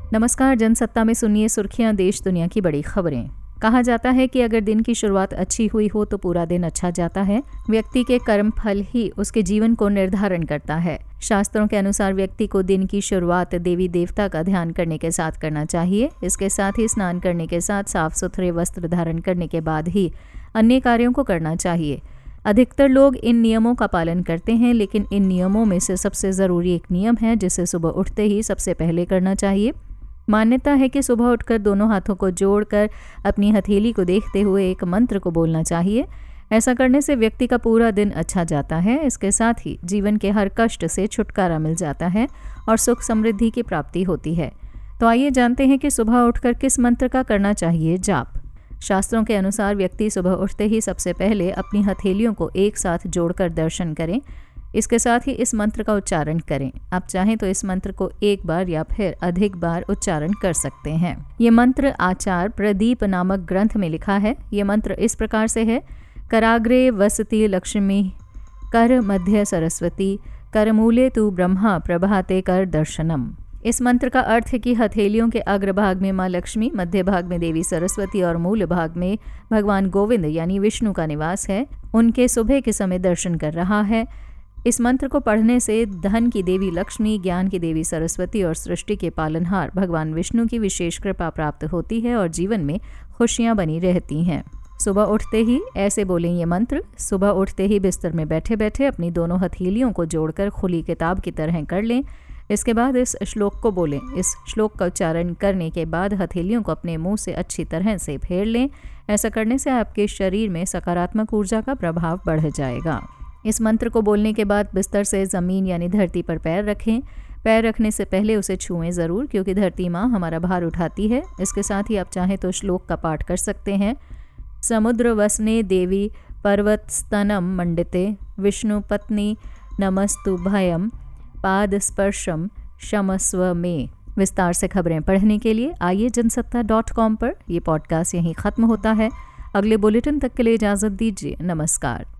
नमस्कार, जनसत्ता में सुनिए सुर्खियां, देश दुनिया की बड़ी खबरें। कहा जाता है कि अगर दिन की शुरुआत अच्छी हुई हो तो पूरा दिन अच्छा जाता है। व्यक्ति के कर्म फल ही उसके जीवन को निर्धारण करता है। शास्त्रों के अनुसार व्यक्ति को दिन की शुरुआत देवी देवता का ध्यान करने के साथ करना चाहिए। इसके साथ ही स्नान करने के साथ साफ सुथरे वस्त्र धारण करने के बाद ही अन्य कार्यों को करना चाहिए। अधिकतर लोग इन नियमों का पालन करते हैं, लेकिन इन नियमों में से सबसे ज़रूरी एक नियम है जिसे सुबह उठते ही सबसे पहले करना चाहिए। मान्यता है कि सुबह उठकर दोनों हाथों को जोड़कर अपनी हथेली को देखते हुए एक मंत्र को बोलना चाहिए। ऐसा करने से व्यक्ति का पूरा दिन अच्छा जाता है। इसके साथ ही जीवन के हर कष्ट से छुटकारा मिल जाता है और सुख समृद्धि की प्राप्ति होती है। तो आइए जानते हैं कि सुबह उठकर किस मंत्र का करना चाहिए जाप। शास्त्रों के अनुसार व्यक्ति सुबह उठते ही सबसे पहले अपनी हथेलियों को एक साथ जोड़कर दर्शन करें। इसके साथ ही इस मंत्र का उच्चारण करें। आप चाहें तो इस मंत्र को एक बार या फिर अधिक बार उच्चारण कर सकते हैं। ये मंत्र आचार्य प्रदीप नामक ग्रंथ में लिखा है। ये मंत्र इस प्रकार से है: कराग्रे वसति लक्ष्मी, कर मध्य सरस्वती, करमूले तु ब्रह्मा, प्रभाते कर दर्शनम। इस मंत्र का अर्थ है कि हथेलियों के अग्रभाग में माँ लक्ष्मी, मध्य भाग में देवी सरस्वती और मूल भाग में भगवान गोविंद यानी विष्णु का निवास है। उनके सुबह के समय दर्शन कर रहा है। इस मंत्र को पढ़ने से धन की देवी लक्ष्मी, ज्ञान की देवी सरस्वती और सृष्टि के पालनहार भगवान विष्णु की विशेष कृपा प्राप्त होती है और जीवन में खुशियां बनी रहती हैं। सुबह उठते ही ऐसे बोलें ये मंत्र। सुबह उठते ही बिस्तर में बैठे बैठे अपनी दोनों हथेलियों को जोड़कर खुली किताब की तरह कर लें। इसके बाद इस श्लोक को बोलें। इस श्लोक का उच्चारण करने के बाद हथेलियों को अपने मुंह से अच्छी तरह से फेर लें। ऐसा करने से आपके शरीर में सकारात्मक ऊर्जा का प्रभाव बढ़ जाएगा। इस मंत्र को बोलने के बाद बिस्तर से ज़मीन यानी धरती पर पैर रखें। पैर रखने से पहले उसे छुएं ज़रूर, क्योंकि धरती माँ हमारा भार उठाती है। इसके साथ ही आप चाहें तो श्लोक का पाठ कर सकते हैं। समुद्र वसने देवी पर्वत स्तनम मंडिते, विष्णु पत्नी नमस्तुभयम, पाद स्पर्शम क्षमस्व में। विस्तार से खबरें पढ़ने के लिए आइए जनसत्ता.com पर। यह पॉडकास्ट यहीं ख़त्म होता है। अगले बुलेटिन तक के लिए इजाज़त दीजिए। नमस्कार।